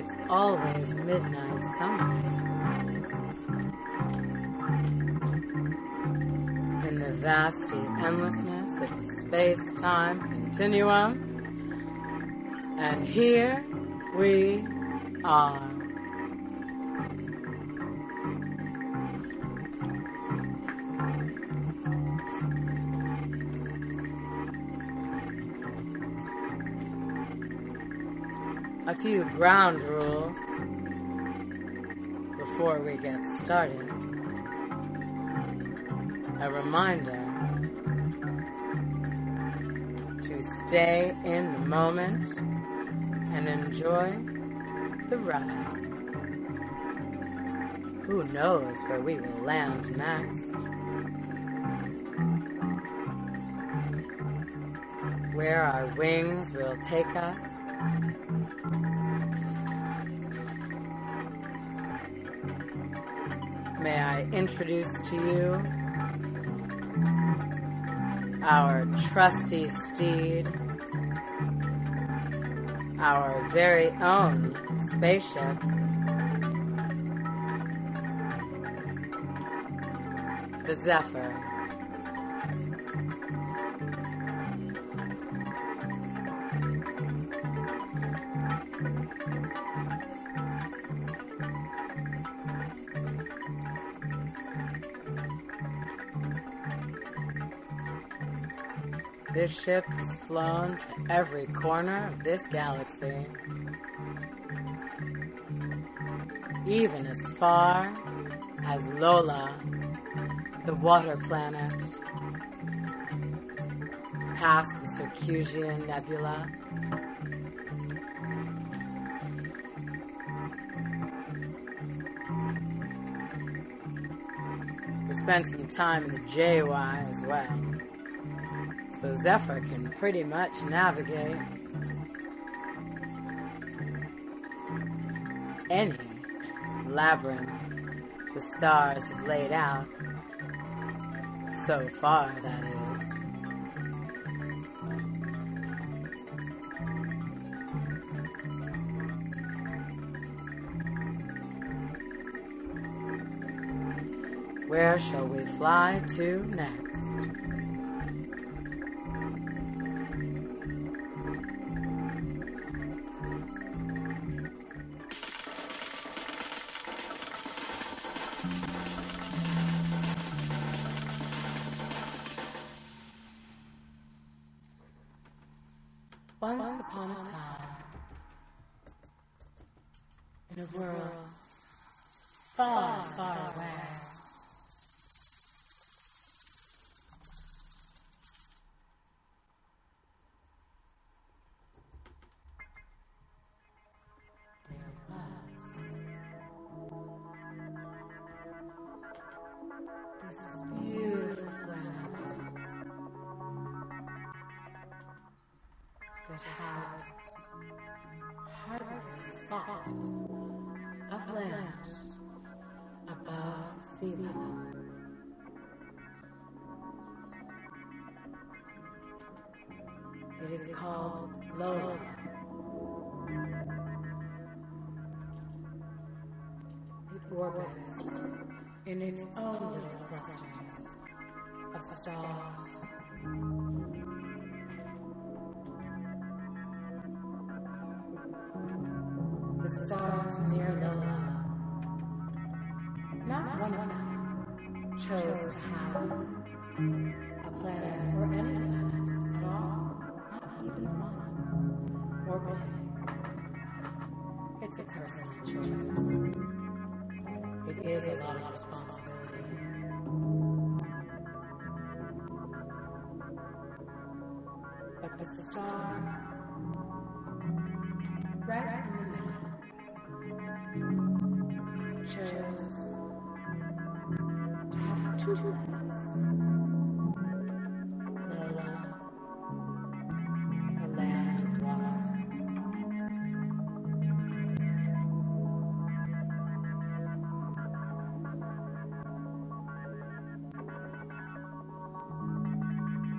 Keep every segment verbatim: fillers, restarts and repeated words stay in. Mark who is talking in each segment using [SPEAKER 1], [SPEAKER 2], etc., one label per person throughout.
[SPEAKER 1] It's always midnight somewhere. In the vasty endlessness of the space-time continuum. And here we are. A few ground rules before we get started. A reminder to stay in the moment and enjoy the ride. Who knows where we will land next? Where our wings will take us? May I introduce to you our trusty steed, our very own spaceship, the Zephyr. This ship has flown to every corner of this galaxy, even as far as Lola, the water planet, past the Circusian Nebula. We spent some time in the J Y as well. So Zephyr can pretty much navigate any labyrinth the stars have laid out. So far, that is. Where shall we fly to next? Once upon a time, in a world far, far away, there was this beautiful planet that had hardly a spot of land above sea level. It is called Lola. It orbits in its own little clusters of stars. The stars near Lola, not one of them chose to have a planet or any planets at all, not even one, orbiting. It's a personal choice. It is a lot of responsibility. But the star right in the middle chose to have two planets. Lola, the land of water.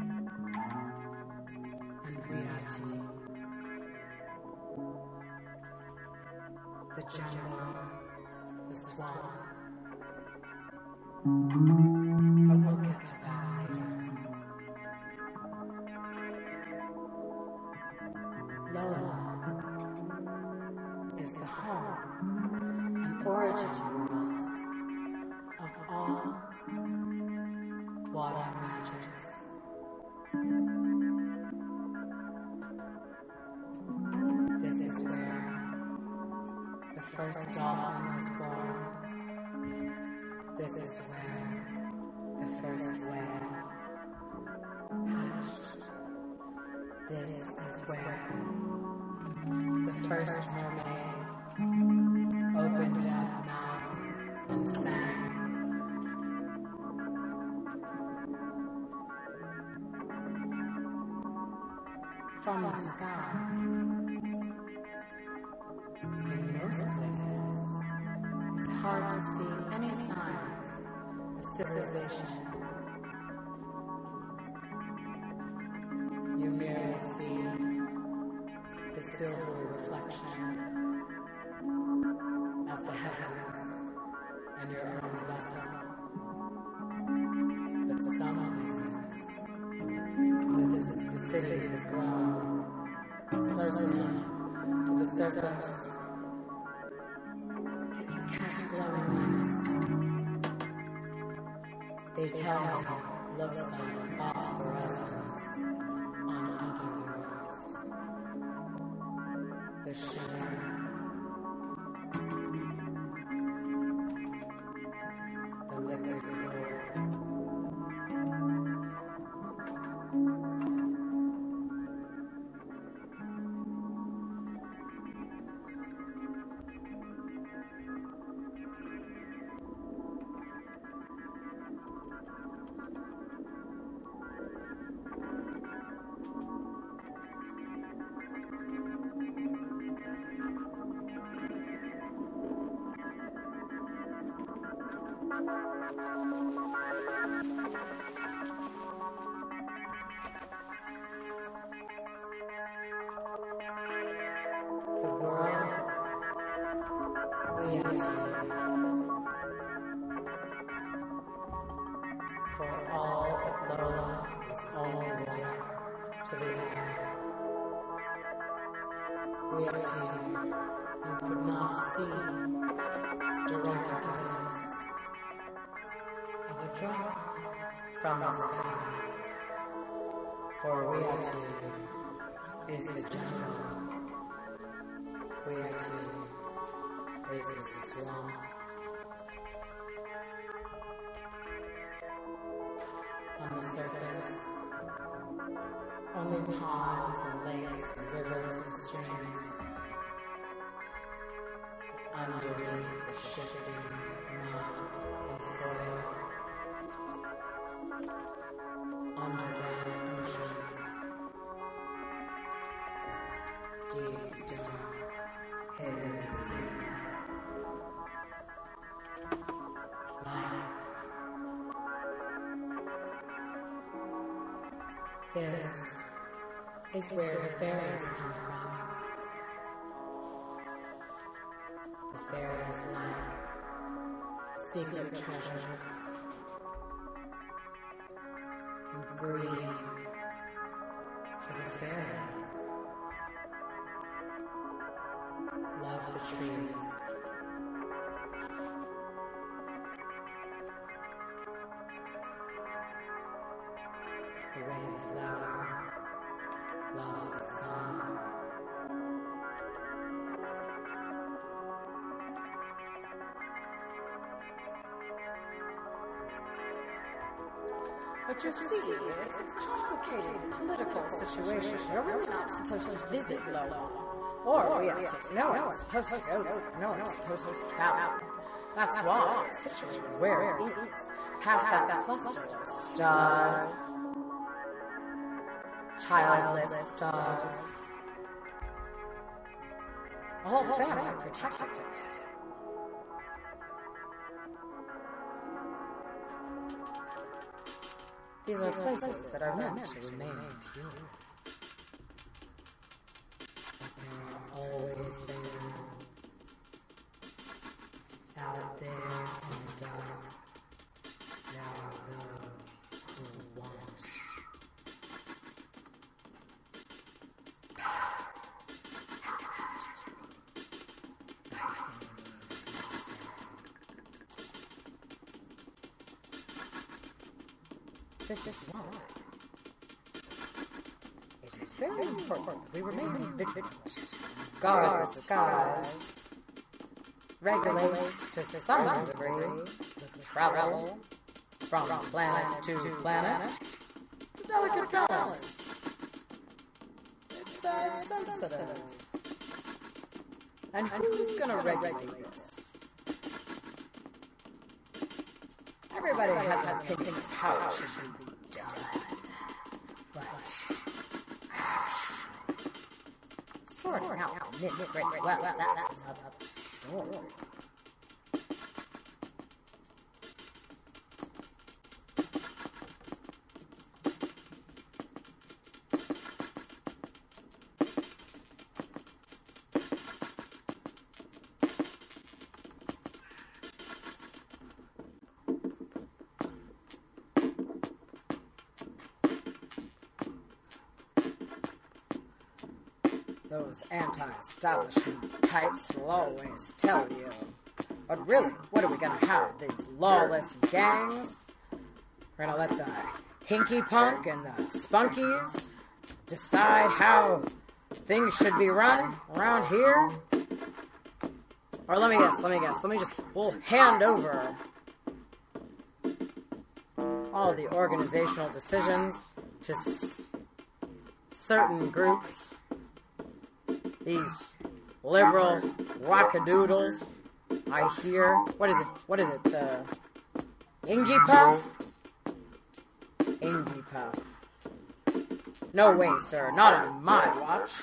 [SPEAKER 1] And we are to the jungle, the swamp. But we'll get to that later. Lola is the home and origin world of all water magics. This is where the first dolphin was born. This is where the first whale hatched. This is where the first mermaid opened up mouth and sang. From the sky, in most places, it's hard to see any signs of civilization. You merely see the silvery reflection of the heavens and your own vessel. But some places, the, the cities have grown close enough to the surface that you catch glowing lights. They tell me it looks like phosphorescence on other worlds. The shimmer, the liquid gold. The world we enter, for all that Lola was only water to the air. We enter, you could not see direct evidence of a drop from the sky. For Weatu is the jungle. Weatu is the swamp. On the surface, only ponds and lakes and rivers and streams. But underneath the shifting mud and soil, underground oceans, deep, dark, hidden sea. Life. This is where the fairies come from. The fairies like secret treasures and green for the fairies. Love the trees. The way the flower loves the sun. But you see, it's a complicated political situation. You're really not supposed to visit Lola. Or we have to. No one's supposed to go there. No one's supposed to travel. That's why it's situated where it is. Has that cluster of stars. Childless stars. The whole family protected it. These are places that are meant to remain pure. But there are always there This is why. It is very important that we remain vigilant, guard the skies, regulate to some degree the travel from planet to planet. It's a delicate balance. It's uh, sensitive. And who's gonna regulate this? Everybody has an opinion of how it should be done. But actually, sorting out the nitty-gritty, well, that's another story. Those anti-establishment types will always tell you. But really, what are we gonna have? These lawless gangs? We're gonna let the hinky punk and the spunkies decide how things should be run around here? Or let me guess, let me guess, let me just, we'll hand over all the organizational decisions to s- certain groups. These liberal wackadoodles, I hear. What is it? What is it? The Ingy Puff? Ingy Puff. No way, sir. Not on my watch.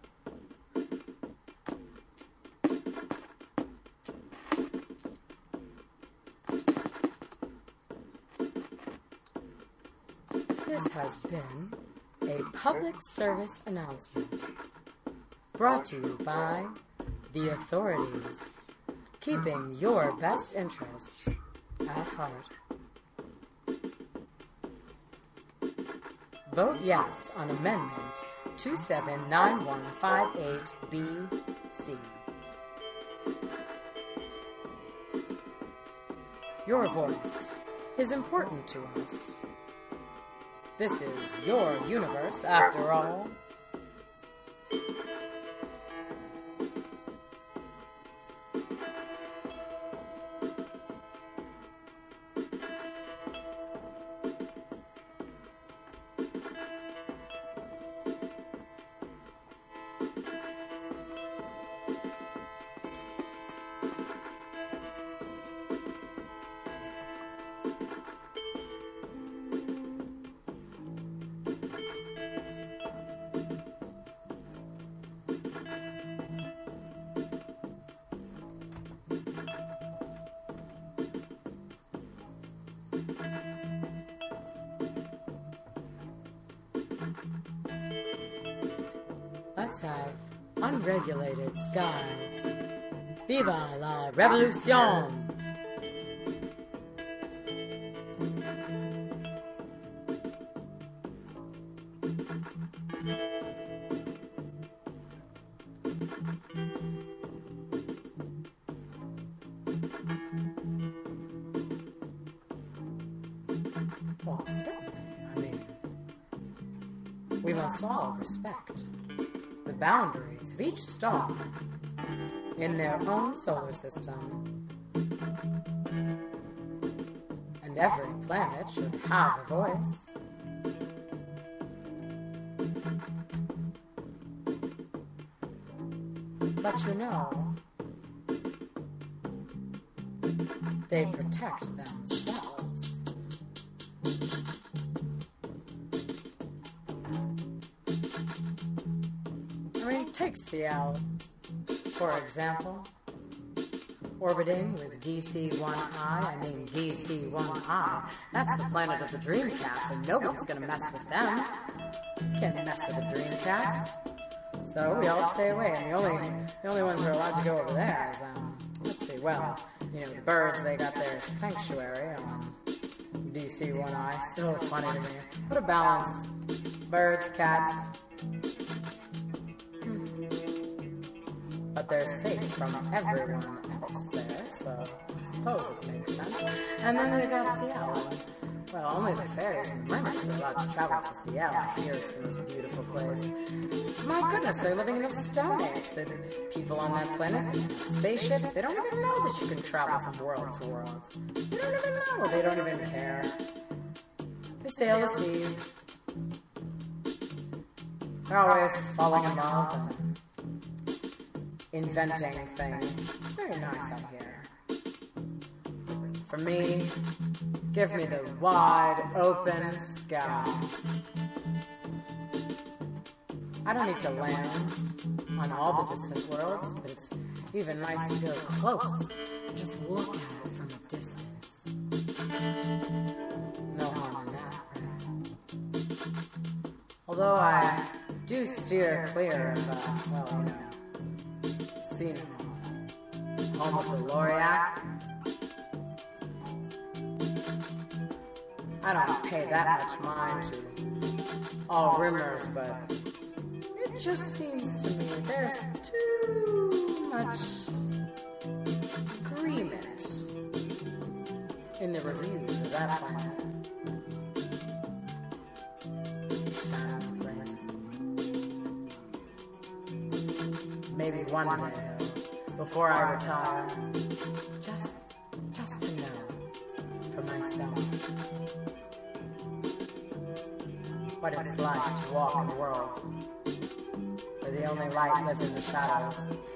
[SPEAKER 1] This has been a public service announcement. Brought to you by the authorities, keeping your best interest at heart. Vote yes on Amendment two seven nine one five eight B C. Your voice is important to us. This is your universe, after all. Let's have unregulated skies. Viva la revolution! Well, certainly. I mean, we must all respect the boundaries of each star in their own solar system. And every planet should have a voice. But you know, they protect themselves. I mean, take Seattle, for example. Orbiting with D C one I, I mean D C one I, that's the planet of the Dreamcats, and nobody's gonna mess with them. Can't mess with the Dreamcats. So we all stay away, and the only the only ones who are allowed to go over there is, um, let's see, well, you know, the birds, they got their sanctuary on D C one I. So funny to me. What a balance. Birds, cats. Hmm. But they're safe from everyone else there, so I suppose it makes sense. And then we got Seattle. Well, only the fairies and the mermaids are allowed to travel to Ciel. Here is the most beautiful place. My goodness, they're living in the Stone Age. The people on that planet, spaceships, they don't even know that you can travel from world to world. They don't even know. They don't even care. They sail the seas. They're always falling in love and inventing things. It's very nice out here. For me, give me the wide open sky. I don't need to land on all the distant worlds, but it's even nice to go close and just look at it from a distance. No harm in that, right? Although I do steer clear of, uh, well, you know, Sinnoh, home of the Loriac. I don't pay that much mind to all rumors, but it just seems to me there's too much agreement in the reviews of that planet. Shiny place. Maybe one day, though, before I retire, just, just to know for myself what it's like to walk in a world where the only light lives in the shadows.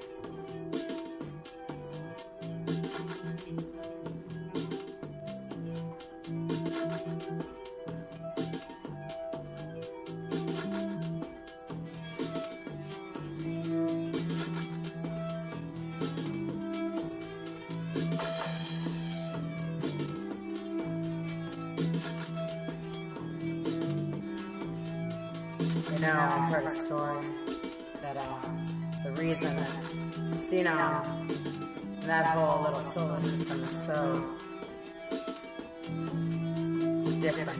[SPEAKER 1] You know, I heard a story that uh, the reason that Sinnoh and that whole little solar system is so different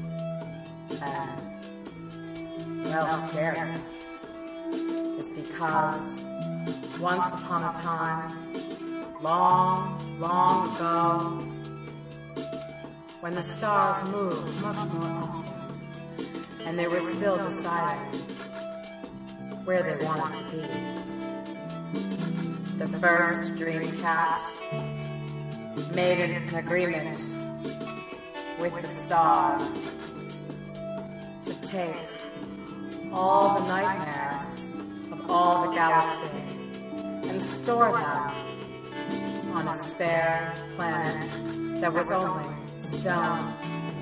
[SPEAKER 1] and, well, scary is because once upon a time, long, long ago, when the stars moved much more often, and they were still deciding where they wanted to be, the first Dreamcat made an agreement with the star to take all the nightmares of all the galaxy and store them on a spare planet that was only stone.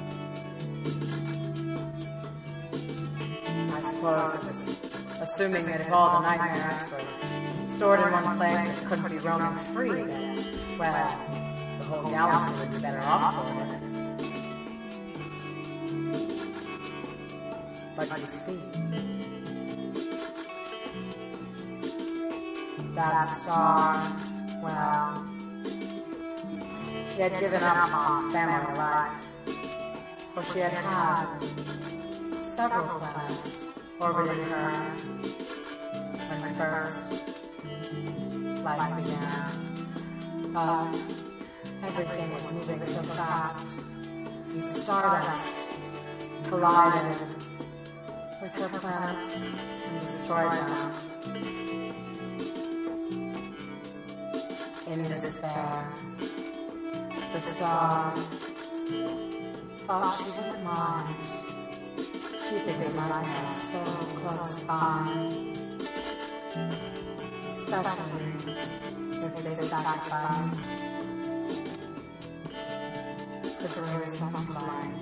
[SPEAKER 1] I suppose it was assuming that if all the nightmares were stored in one place and couldn't be roaming free, then, well, the whole galaxy would be better off for it. But you see, that star, well, she had given up on family life, for she had had several planets orbiting her when first life began. But everything was moving so fast, and Stardust collided with her planets and destroyed them. In despair, the star thought she wouldn't mind keeping the nightmares so close by, especially if they sacrifice could bring such light.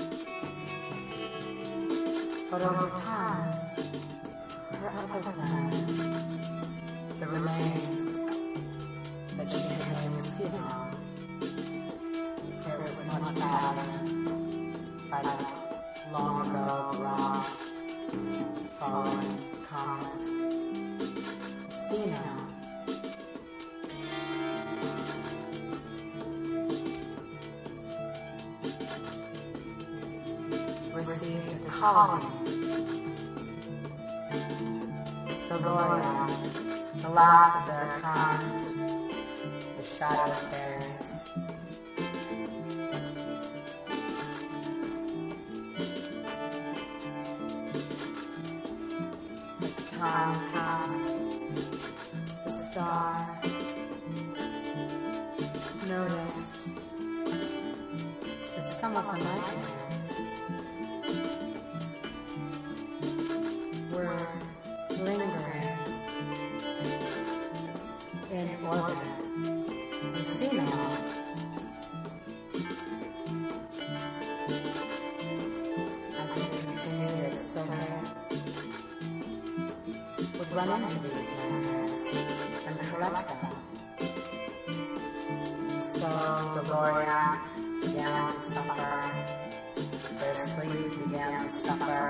[SPEAKER 1] But over time, her other planet, the remains that she had named Sinnoh, for it was much better by that long ago barrage, falling comets. Sinnoh received a colony. The Loriac, the last of their kind, the Shadow Fairies. time passed, the star noticed that some of the nightmares were lingering in orbit and senile. As it continued its soaking, would run into these nightmares and collect them. So the Loriac began to suffer. Their sleep began to suffer.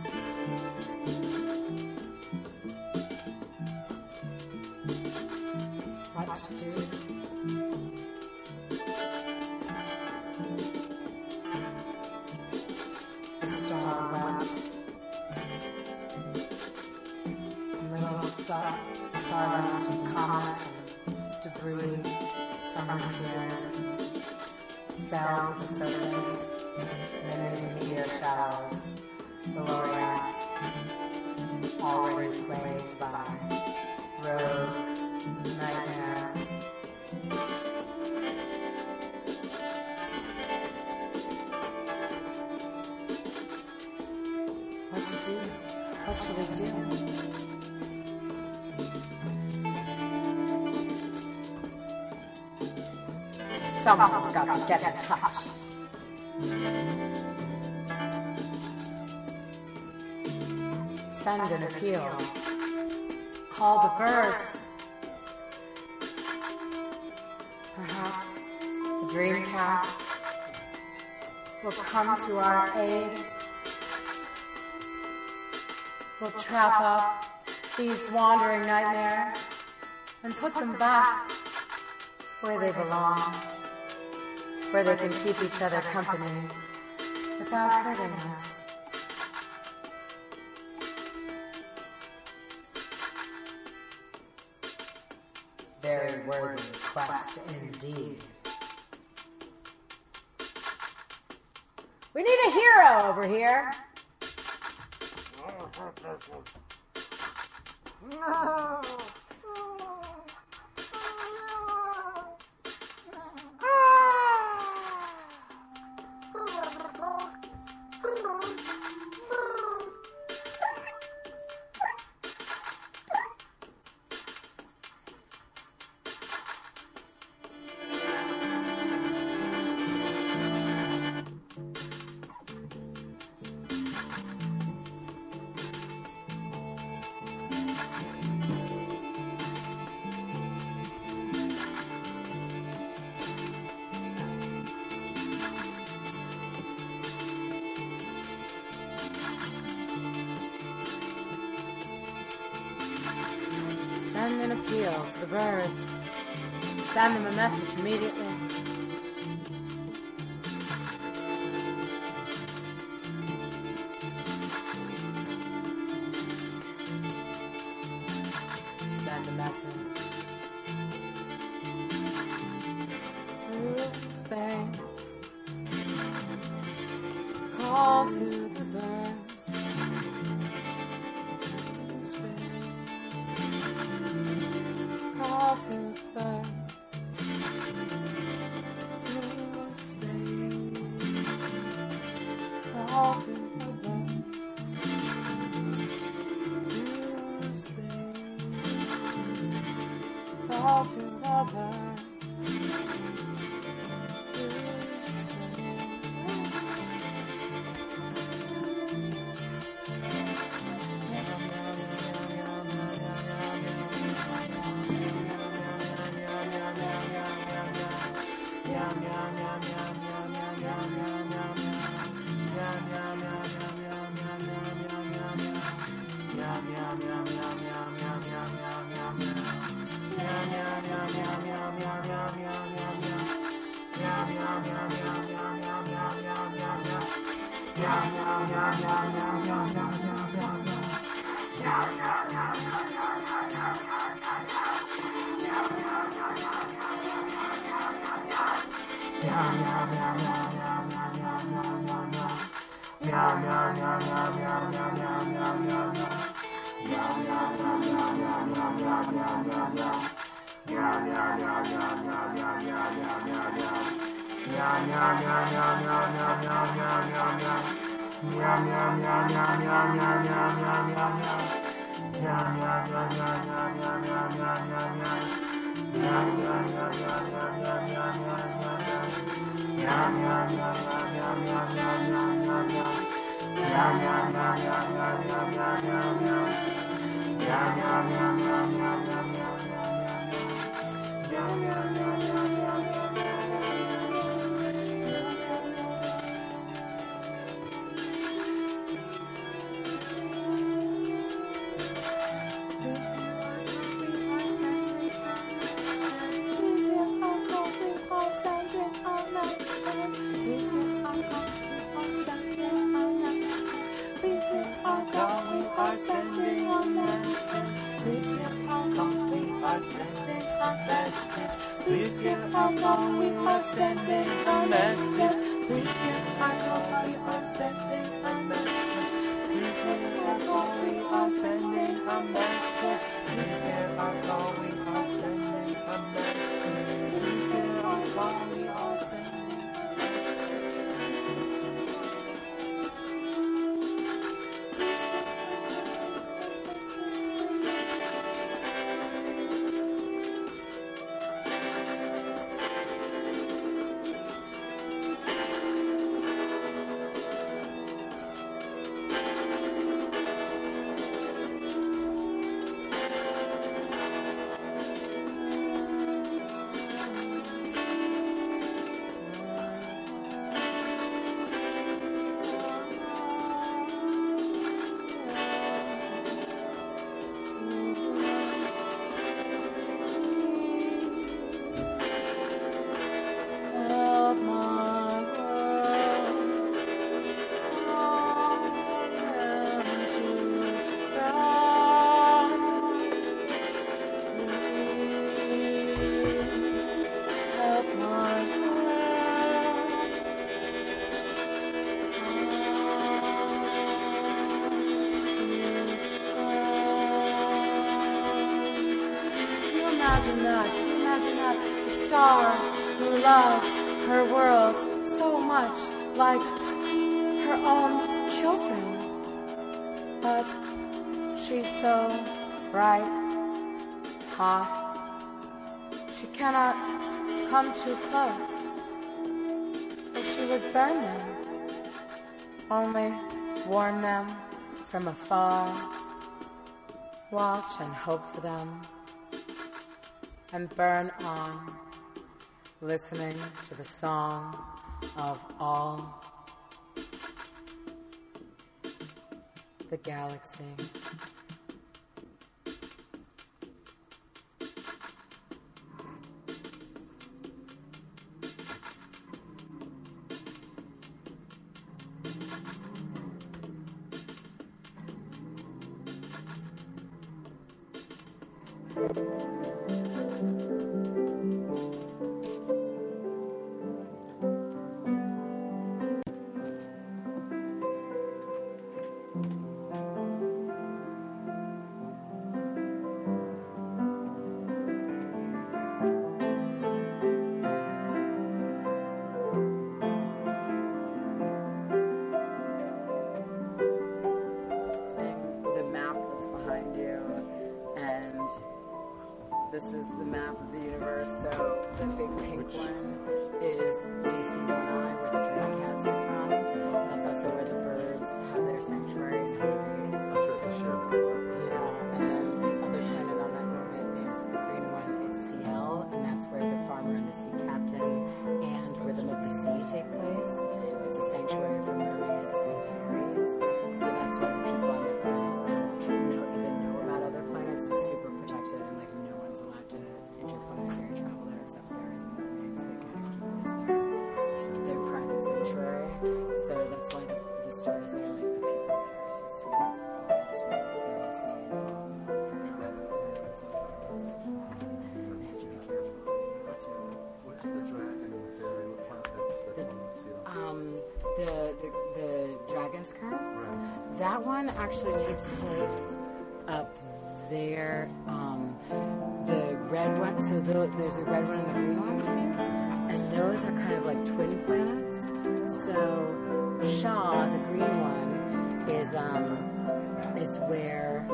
[SPEAKER 1] What to do? The star wept. Little star, stardust and comets and debris from her tears fell to the surface, and in these meteor showers, the Loriac, already plagued by rogue nightmares, what to do? What should we do? Someone's got to get in touch. Send an appeal. Call the birds. Perhaps the dream cats will come to our aid. We'll trap up these wandering nightmares and put them back where they belong, where they can keep each other company without hurting us. Very worthy quest indeed. We need a hero over here. Send an appeal to the birds. Send them a message immediately. Send a message. Through space. Call to the birds. Call to the birds. Through space. Call to the birds. Through space. Call to the birds.
[SPEAKER 2] Please hear our call, we are sending a message. Please hear our call, we are sending a message. Please hear our call, we are sending a message. Please hear our call, we are sending a message. Please hear our call, we are sending a
[SPEAKER 1] Imagine that, can you imagine that? The star who loved her world so much, like her own children. But she's so bright, hot. She cannot come too close, or she would burn them. Only warn them from afar, watch and hope for them, and burn on, listening to the song of all the galaxy.
[SPEAKER 3] This is the map of the universe, so the big pink Which? one is D C one I, where the dragon cats are from. That's also where the birds have their sanctuary and home base.
[SPEAKER 2] That's where they share that one.
[SPEAKER 3] Yeah, and then the other planet on that orbit is the green one, it's C L, and that's where the farmer and the sea captain and Rhythm of the Sea take place. It's a sanctuary for mermaids and fairies, so that's why the people on that planet don't know, even know about other planets. It's super protected, and like no one's allowed to interplanetary travel there except fairies and mermaids. They kind of keep us there. They're private sanctuary, so that's why the, the stories there, like the people there are so sweet. So I just want to say that scene from mermaids and fairies. They have to be careful not to.
[SPEAKER 2] What's the dragon and the fairy? What part that's, that's
[SPEAKER 3] The,
[SPEAKER 2] on the seal?
[SPEAKER 3] um, the, the the Dragon's Curse.
[SPEAKER 2] Right.
[SPEAKER 3] That one actually takes place up there. Um, the red one, so the, there's a red one and a green one, see? And those are kind of like twin planets. So Sha, the green one, is um, is where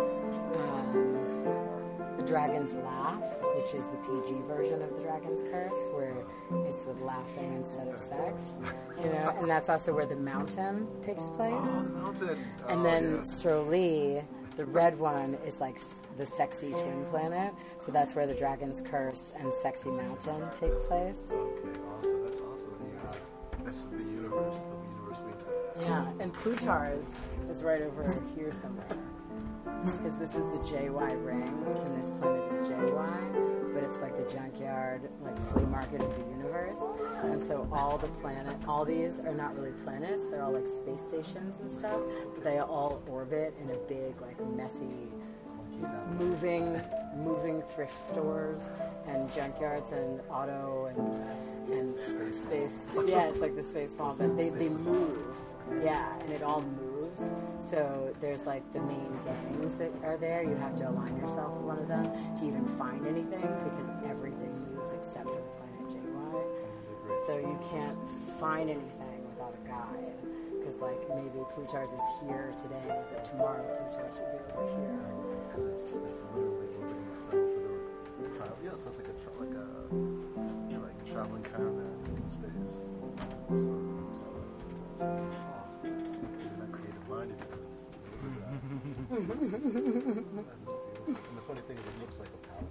[SPEAKER 3] um, the dragons laugh, which is the P G version of the Dragon's Curse, where it's with laughing instead of sex, you know. And that's also where the mountain takes place.
[SPEAKER 4] Oh, mountain. Oh,
[SPEAKER 3] and then
[SPEAKER 4] yeah.
[SPEAKER 3] Stroli, the red one, is like the sexy twin planet, so that's where the Dragon's Curse and Sexy Mountain take place.
[SPEAKER 4] Okay, awesome. That's awesome. Yeah, this is the universe, the universe we have.
[SPEAKER 3] Yeah, and Plutar's is right over here somewhere, because this is the J Y ring, and this planet is J Y, but it's like the junkyard, like flea market of the universe, and so all the planet, all these are not really planets, they're all like space stations and stuff, but they all orbit in a big, like messy, moving moving thrift stores and junkyards and auto and and
[SPEAKER 4] Space
[SPEAKER 3] space yeah, it's like the space mall, but they, they move, yeah, and it all moves. So there's like the main gangs that are there. You have to align yourself with one of them to even find anything, because everything moves except for the planet J Y. So you can't find anything without a guide, because like maybe Plutar's is here today, but tomorrow Plutar's will be over here.
[SPEAKER 4] Because it's, it's literally moving itself in a travel. Yeah, it sounds like a tra- like a you know, like a traveling caravan in space. So, so it's, it's, oh, you're not creative minded because you look at that. And the funny thing is, it looks like a palette.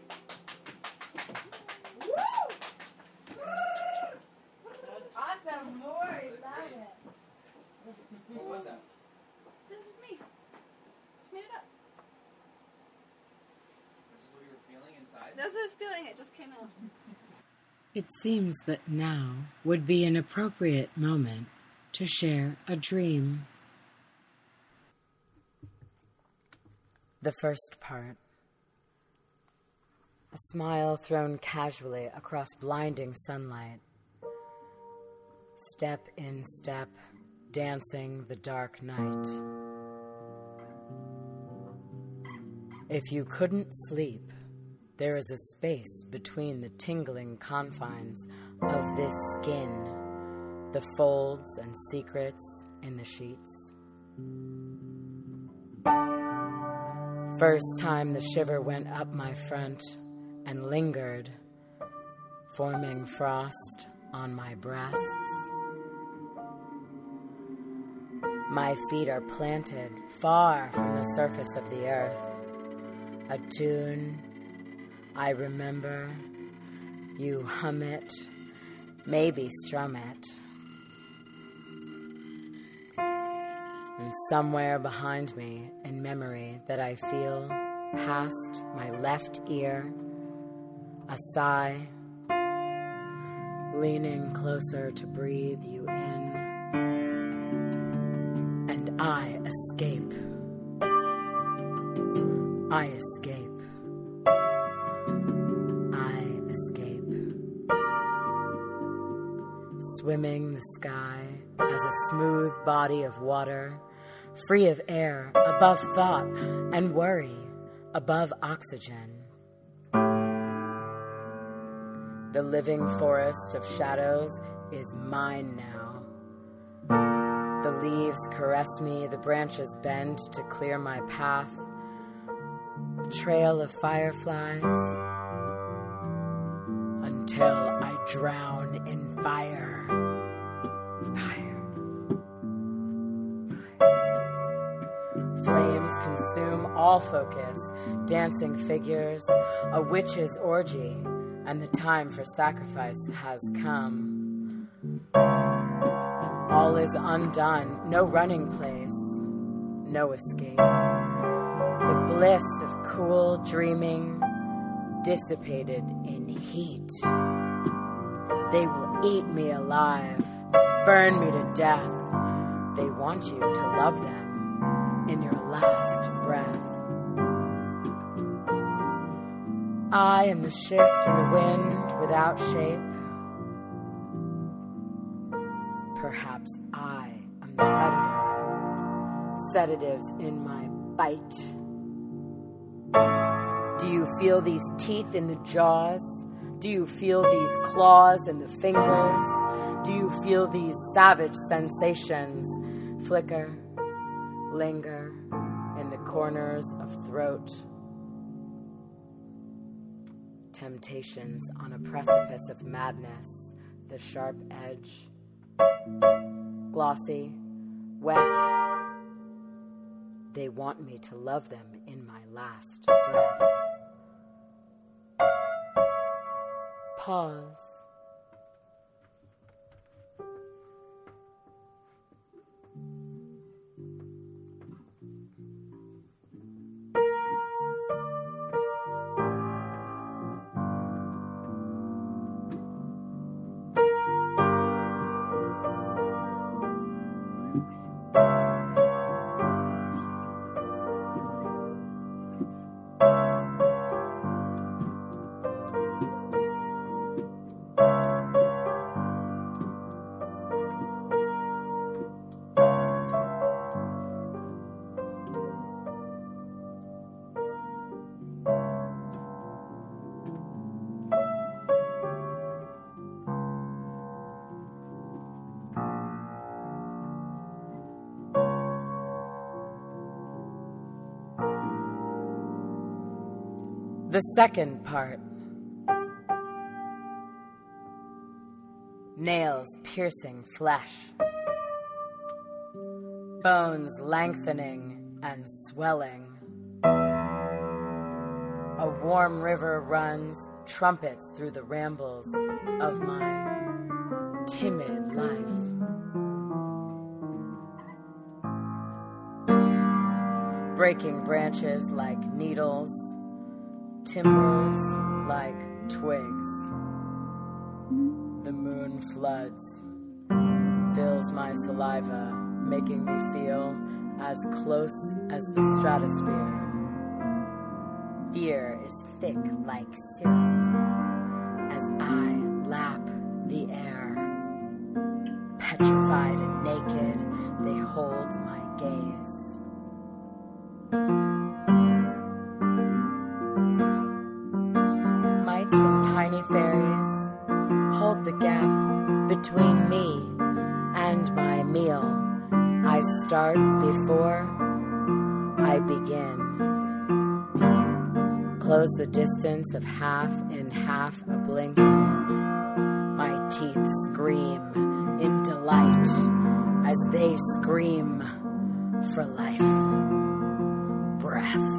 [SPEAKER 5] Awesome, more about it.
[SPEAKER 6] What was that?
[SPEAKER 5] This is me. Made it up.
[SPEAKER 6] This is what you were feeling inside?
[SPEAKER 5] That's what I was feeling. It just came out.
[SPEAKER 7] It seems that now would be an appropriate moment to share a dream.
[SPEAKER 3] The first part. A smile thrown casually across blinding sunlight. Step in step, dancing the dark night. If you couldn't sleep, there is a space between the tingling confines of this skin, the folds and secrets in the sheets. First time the shiver went up my front and lingered, forming frost on my breasts. My feet are planted far from the surface of the earth. A tune I remember, you hum it, maybe strum it. And somewhere behind me, in memory that I feel past my left ear, a sigh, leaning closer to breathe you in, and I escape. I escape. I escape. Swimming the sky as a smooth body of water, free of air, above thought and worry, above oxygen. The living forest of shadows is mine now. The leaves caress me, the branches bend to clear my path. Trail of fireflies until I drown in fire. Fire. Fire. Flames consume all focus, dancing figures, a witch's orgy, and the time for sacrifice has come. All is undone, no running place, no escape. The bliss of cool dreaming dissipated in heat. They will eat me alive, burn me to death. They want you to love them in your last breath. I am the shift in the wind without shape. Perhaps I am the predator. Sedatives in my bite. Do you feel these teeth in the jaws? Do you feel these claws in the fingers? Do you feel these savage sensations flicker, linger in the corners of throat? Temptations on a precipice of madness, the sharp edge, glossy, wet. They want me to love them in my last breath. Pause. The second part. Nails piercing flesh. Bones lengthening and swelling. A warm river runs trumpets through the rambles of my timid life. Breaking branches like needles, timbers like twigs. The moon floods, fills my saliva, making me feel as close as the stratosphere. Fear is thick like syrup as I lap the air. Petrified and naked, they hold my gaze. Mites and tiny fairies hold the gap between me and my meal. I start before I begin. Close the distance of half in half a blink. My teeth scream in delight as they scream for life. Breath.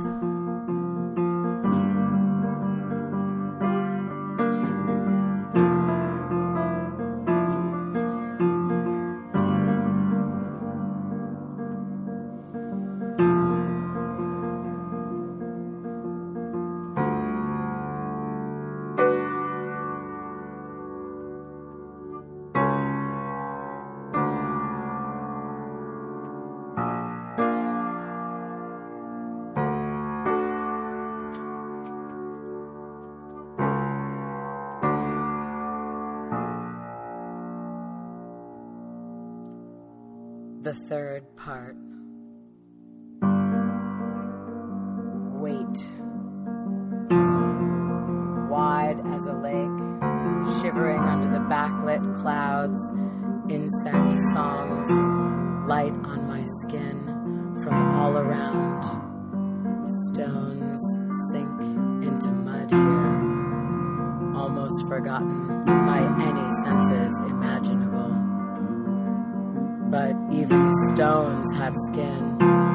[SPEAKER 3] The third part. Wait. Wide as a lake, shivering under the backlit clouds, insect songs light on my skin from all around. Stones sink into mud here, almost forgotten by any senses imaginable. But even stones have skin.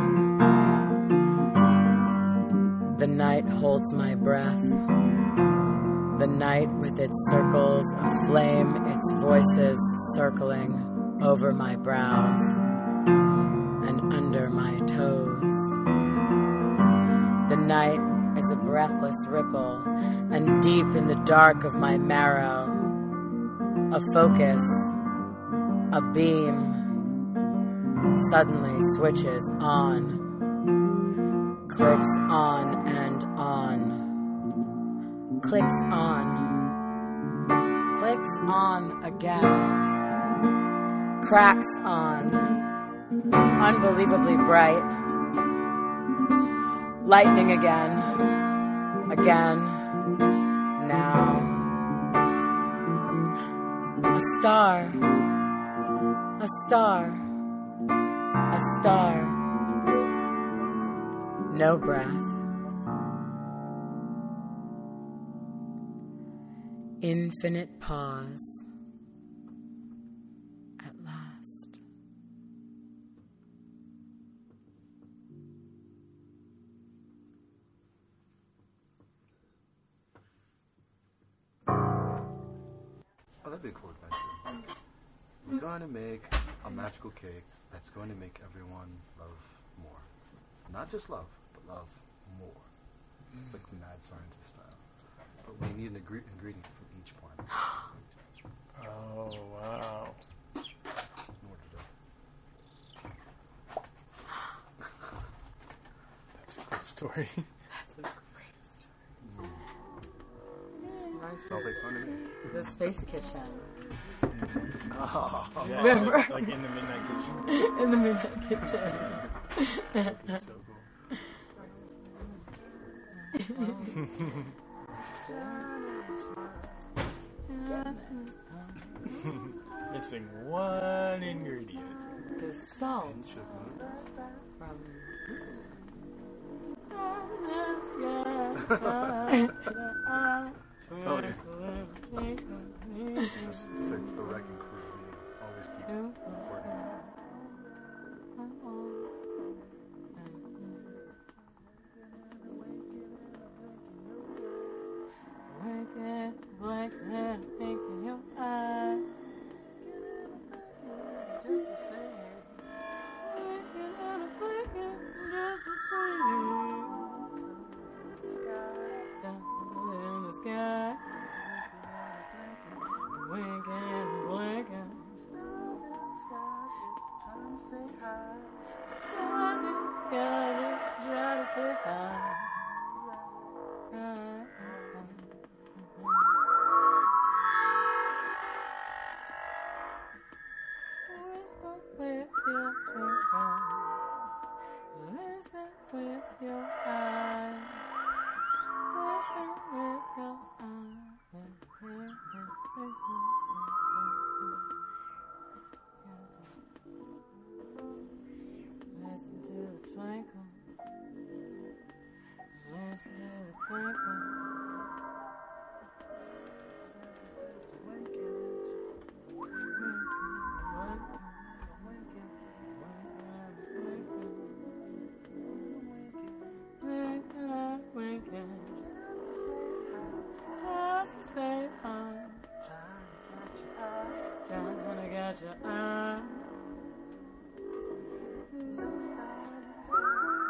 [SPEAKER 3] The night holds my breath. The night with its circles of flame, its voices circling over my brows and under my toes. The night is a breathless ripple, and deep in the dark of my marrow, a focus, a beam, suddenly switches on, clicks on and on, clicks on, clicks on again, cracks on, unbelievably bright,
[SPEAKER 1] Lightning again. Again. Now. A star. A star. A star. No breath. Infinite pause. At last.
[SPEAKER 4] Oh, that'd be a cool adventure. We're going to make a magical cake that's going to make everyone love more. Not just love, but love more. It's like mad scientist style. But we need an agre- ingredient from each planet.
[SPEAKER 2] Oh, wow.
[SPEAKER 4] In order to-
[SPEAKER 2] That's a good story.
[SPEAKER 3] That's a great story. Reminds me
[SPEAKER 4] Sounds like fun to me.
[SPEAKER 3] of the Space Kitchen.
[SPEAKER 4] Oh,
[SPEAKER 2] Yeah,
[SPEAKER 3] Remember?
[SPEAKER 2] Like, like in the Midnight Kitchen.
[SPEAKER 3] In the Midnight Kitchen.
[SPEAKER 2] It's so cool. Missing one ingredient.
[SPEAKER 3] The salt from
[SPEAKER 4] Oh, yeah. It's it's like the wrecking crew. We always keep recording.
[SPEAKER 1] Listen to the twinkle. Listen to the twinkle. Just to say hi. Trying to get your eye.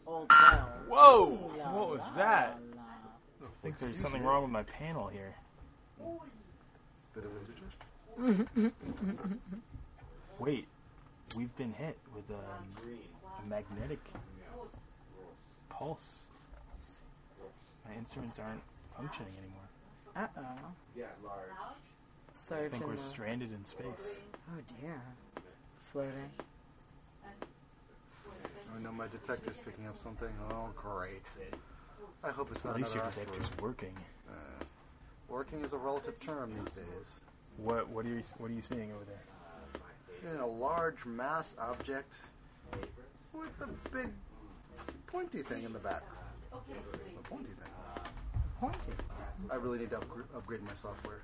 [SPEAKER 3] old well.
[SPEAKER 8] Whoa!
[SPEAKER 3] La,
[SPEAKER 8] What was
[SPEAKER 3] la,
[SPEAKER 8] that?
[SPEAKER 3] la.
[SPEAKER 8] I think there's something wrong with my panel here.
[SPEAKER 4] Bit of indigestion.
[SPEAKER 8] Wait, we've been hit with um, a magnetic pulse. My instruments aren't functioning anymore.
[SPEAKER 3] Uh-oh.
[SPEAKER 4] Yeah, large.
[SPEAKER 8] I
[SPEAKER 3] Search
[SPEAKER 8] think
[SPEAKER 3] in
[SPEAKER 8] we're
[SPEAKER 3] the...
[SPEAKER 8] stranded in space.
[SPEAKER 3] Oh, dear. Floating.
[SPEAKER 4] I know my detector's picking up something. Oh, great. I hope it's not
[SPEAKER 8] At least your
[SPEAKER 4] another
[SPEAKER 8] detector's
[SPEAKER 4] asteroid.
[SPEAKER 8] working.
[SPEAKER 4] Uh, working is a relative term these days.
[SPEAKER 8] What what are you what are you seeing over there?
[SPEAKER 4] In a large mass object with a big pointy thing in the back. A pointy thing.
[SPEAKER 3] Pointy.
[SPEAKER 4] I really need to upgrade, upgrade my software.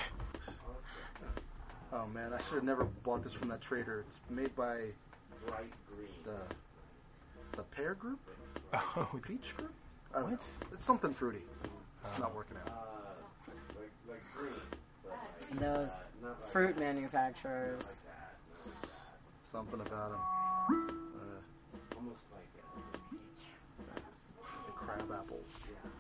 [SPEAKER 4] Oh man, I should have never bought this from that trader. It's made by the the Pear Group,
[SPEAKER 8] Oh,
[SPEAKER 4] Peach Group. I don't
[SPEAKER 8] What?
[SPEAKER 4] know. It's something fruity. It's not working out.
[SPEAKER 3] And those fruit manufacturers.
[SPEAKER 4] Something about them. Uh, the crab apples.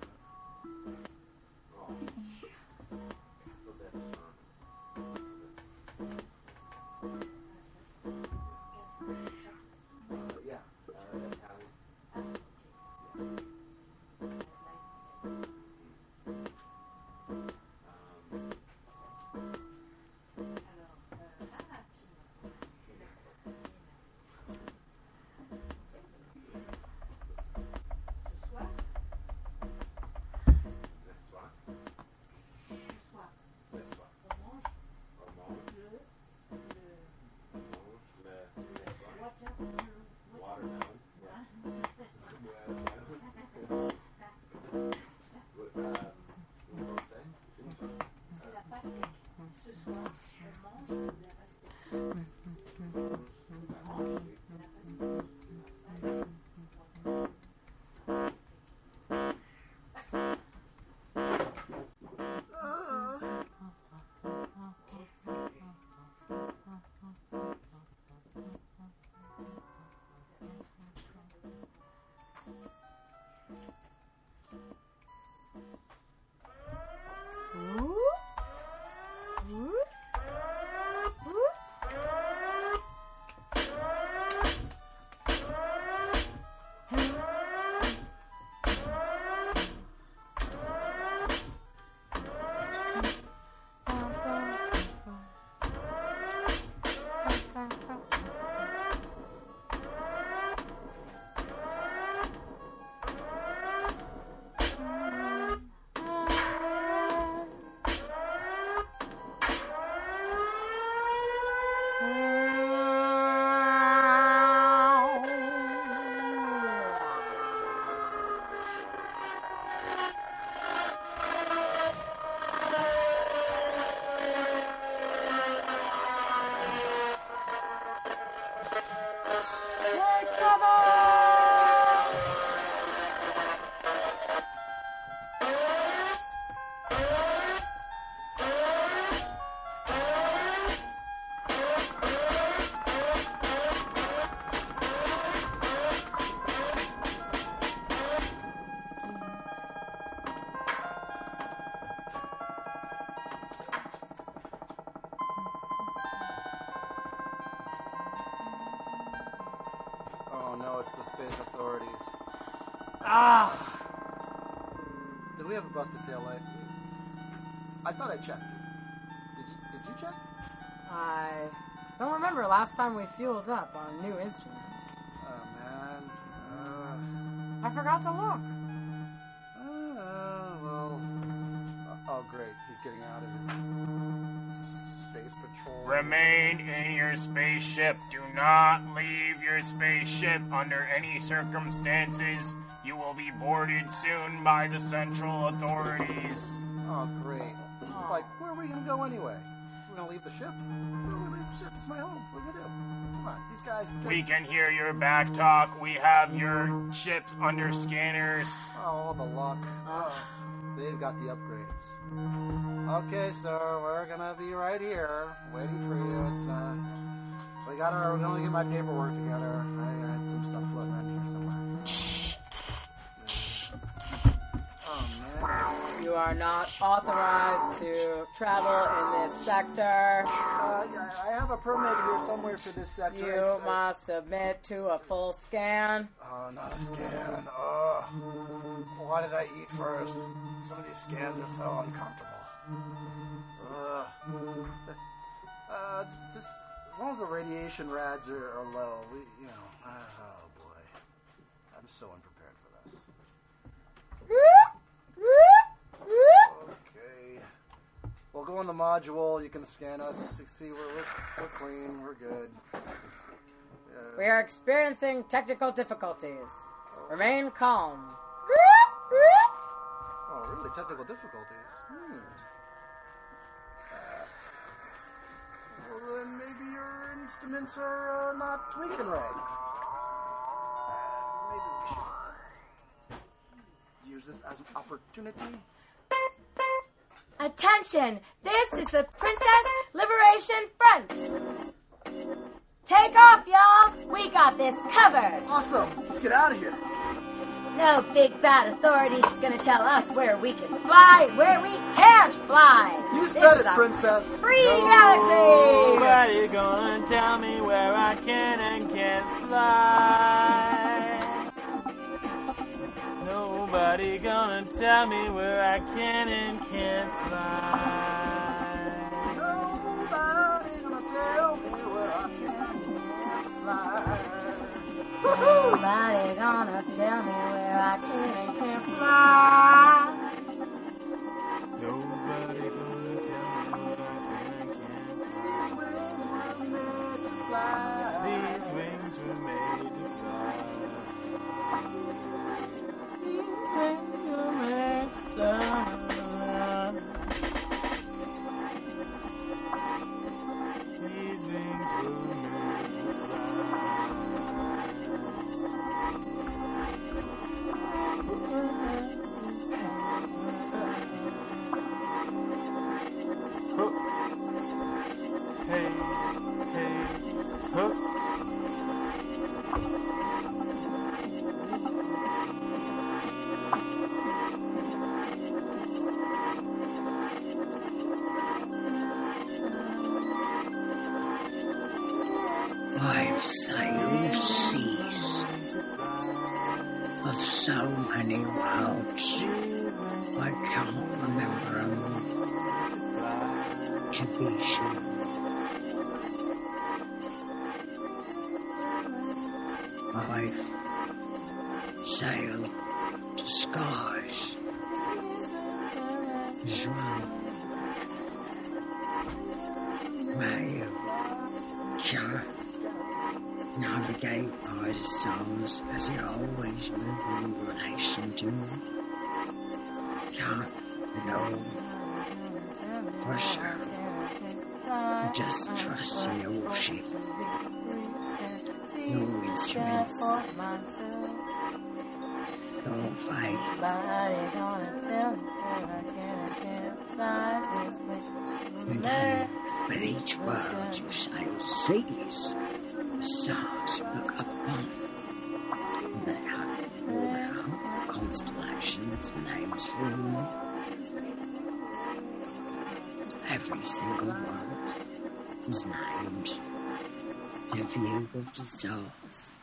[SPEAKER 4] Oh no, it's the space authorities.
[SPEAKER 8] Ah!
[SPEAKER 4] Did we have a busted tail light? I thought I checked. Did you, did you check?
[SPEAKER 3] I don't remember last time we fueled up on new instruments.
[SPEAKER 4] Oh man. Uh,
[SPEAKER 3] I forgot to look.
[SPEAKER 4] uh, well. Oh great, he's getting out of his space patrol.
[SPEAKER 8] Remain in your spaceship. Do not leave your spaceship under any circumstances. You will be boarded soon by the Central Authorities.
[SPEAKER 4] Oh great. Like, where are we gonna go anyway? We're gonna leave the ship? We're gonna leave the ship. It's my home. What are we gonna do? Come on, these guys.
[SPEAKER 8] We can hear your back talk. We have your ship under scanners.
[SPEAKER 4] Oh, the luck. Oh, they've got the upgrades. Okay, sir, we're gonna be right here, waiting for you. It's uh, we got our. We're gonna get my paperwork together. I had some stuff floating around here somewhere.
[SPEAKER 8] Shh.
[SPEAKER 3] are not authorized to travel in this sector.
[SPEAKER 4] Uh, yeah, I have a permit here somewhere for this sector.
[SPEAKER 3] You
[SPEAKER 4] It's, uh,
[SPEAKER 3] must submit to a full scan.
[SPEAKER 4] Oh, not a scan. Oh, why did I eat first? Some of these scans are so uncomfortable. Ugh. Uh, just as long as the radiation rads are, are low, we, you know. Uh, oh boy, I'm so unprepared for this. Okay. We'll go on the module. You can scan us. See, we're we're, we're clean. We're good.
[SPEAKER 3] We are experiencing technical difficulties. Remain calm.
[SPEAKER 4] Oh, really? Technical difficulties? Hmm. Uh, well, then maybe your instruments are uh, not tweaking right. Uh, maybe we should use this as an opportunity.
[SPEAKER 9] Attention! This is the Princess Liberation Front! Take off, y'all! We got this covered!
[SPEAKER 4] Awesome! Let's get out of here!
[SPEAKER 9] No big bad authority's gonna tell us where we can fly, where we can't fly!
[SPEAKER 4] You
[SPEAKER 9] This
[SPEAKER 4] said
[SPEAKER 9] is
[SPEAKER 4] it,
[SPEAKER 9] a
[SPEAKER 4] Princess!
[SPEAKER 9] Free galaxy!
[SPEAKER 2] Nobody gonna tell me where I can and can't fly. Nobody gonna tell me where I can and can't fly.
[SPEAKER 4] Nobody gonna tell me where I can fly.
[SPEAKER 9] Nobody gonna tell me where I can and can't fly.
[SPEAKER 2] Nobody gonna tell me where I can and can't fly. These wings were made to fly. These wings were made to fly. These wings were made to fly. Hey, hey, huh.
[SPEAKER 7] I've sailed seas of so many worlds, I can't remember them to be sure. I've sailed to skies as well. May have just navigate by the stars as it always moves in relation to me. Can't know for sure. Just trust in your ship, your instruments, your faith. And then, with each world you sail seas, the stars look upon. They have all their own constellations and names for them. Every single world is named the view of the stars.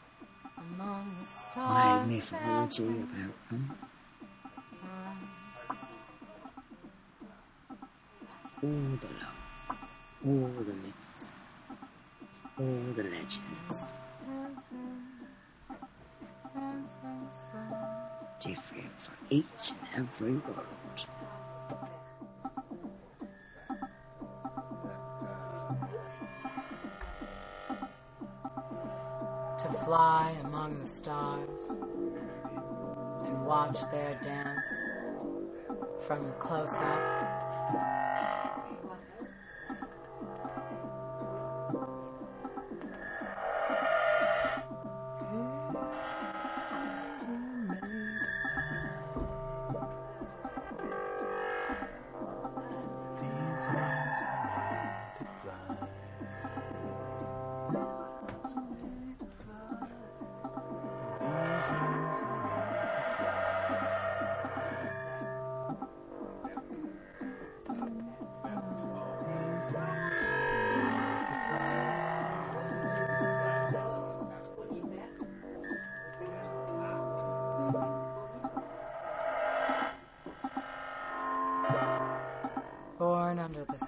[SPEAKER 7] I had mythology about them. All the lore, all the myths, all the legends, different for each and every world.
[SPEAKER 3] To fly among the stars and watch their dance from close up.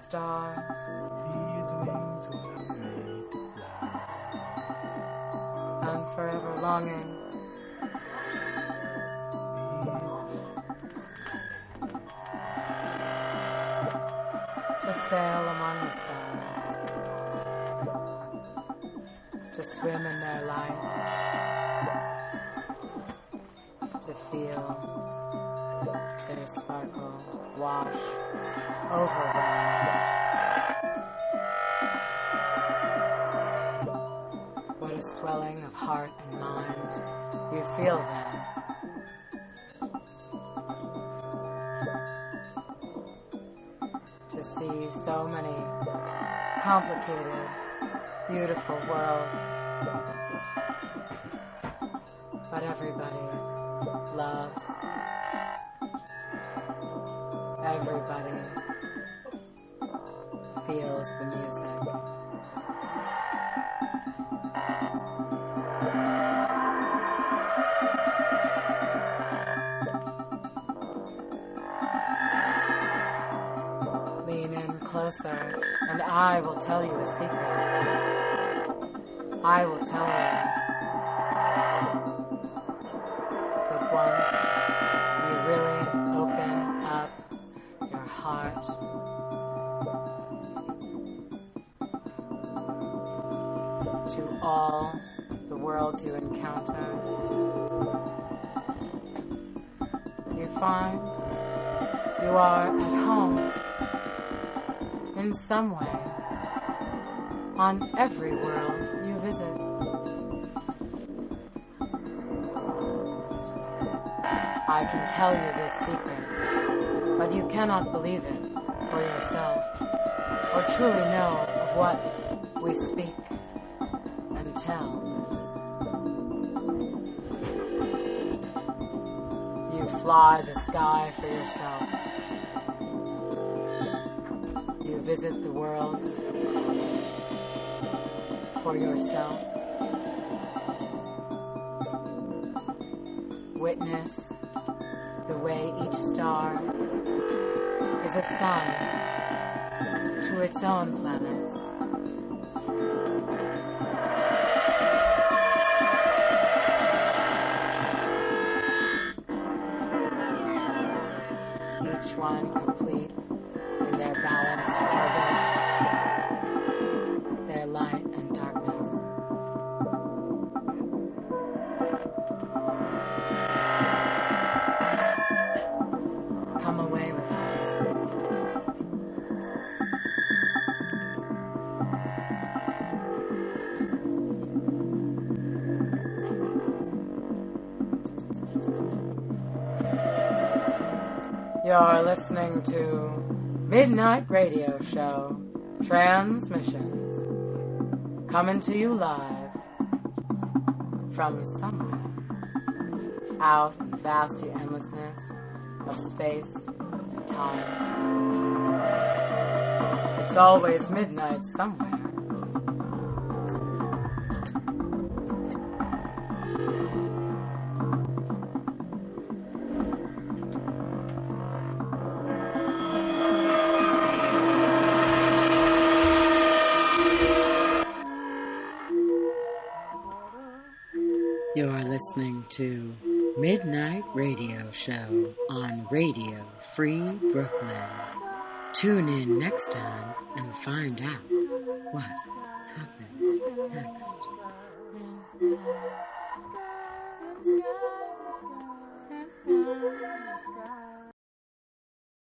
[SPEAKER 3] stars.
[SPEAKER 2] These wings were made to fly.
[SPEAKER 3] And forever longing to sail among the stars, to swim in their light, to feel their sparkle wash over round. What a swelling of heart and mind. You feel them. To see so many complicated, beautiful worlds. But everybody loves. Everybody feels the music. Lean in closer, and I will tell you a secret. I will tell you that once you really open up your heart to all the worlds you encounter, you find you are at home in some way on every world you visit. I can tell you this secret, but you cannot believe it for yourself or truly know of what we speak and tell. You fly the sky for yourself. You visit the worlds for yourself. Witness the way each star is a sun to its own planets. Each one complete in their balanced orbit, their light and darkness. Come away with us. You're listening to Midnight Radio Show Transmissions, coming to you live from somewhere out in the vast endlessness of space and time. It's always midnight somewhere. You're listening to Midnight Radio Show on Radio Free Brooklyn. Tune in next time and find out what happens next.
[SPEAKER 2] Sky, sky, sky, sky, sky, sky.